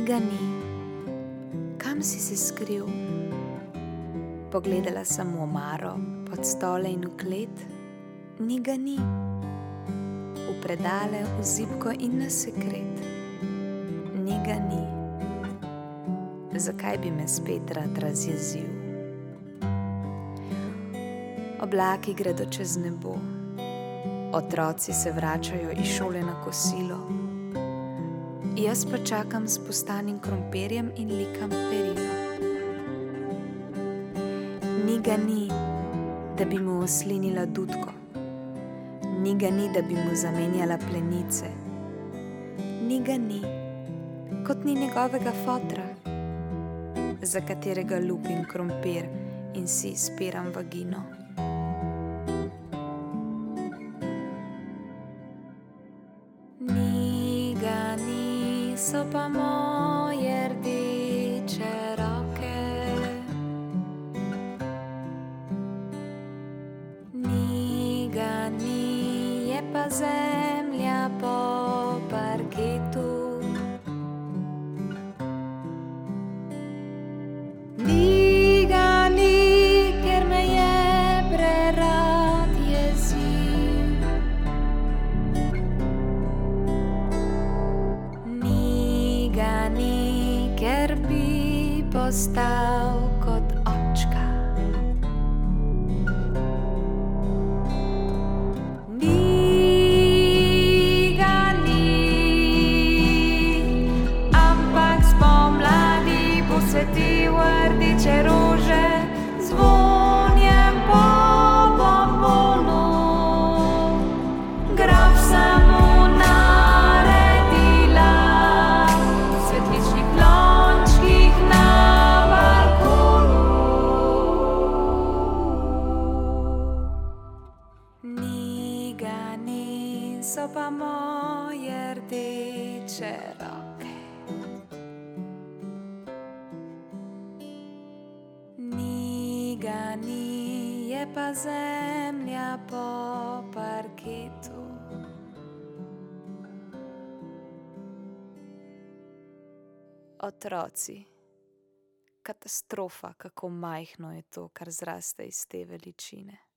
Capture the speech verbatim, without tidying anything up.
ga ni. Kam si se skril? Pogledala sem v omaro, pod stole in v klet. Ni ga ni. V predale, v zibko in na sekret. Ni ga ni. Zakaj bi me spet rad razjezil? Oblaki gredo čez nebo. Otroci se vračajo iz šole na kosilo. Jaz pa čakam s postanim krompirjem in likam perilo. Ni ga ni, da bi mu oslinila dutko. Ni ga ni, da bi mu zamenjala plenice. Ni ga ni, kot ni njegovega fotra, za katerega lupim krompir in si spiram vagino. Ni ga ni, so pa moje rdeče roke. Ni ga ni, je pa zemlja po parketu. Ni ga ni, ker me je prerad jezil. Ni ga ni, ker bi postal kot očka. Ni ga ni, ampak spomladi posetil rdeče rože z vonjem po bombonu. Grof sem mu naredila v cvetličnih lončkih na balkonu. Ni ga ni, so pa moje rdeče roke. Ni ga ni, je pa zemlja po parketu. Otroci. Katastrofa, kako majhno je to, kar zraste iz te veličine.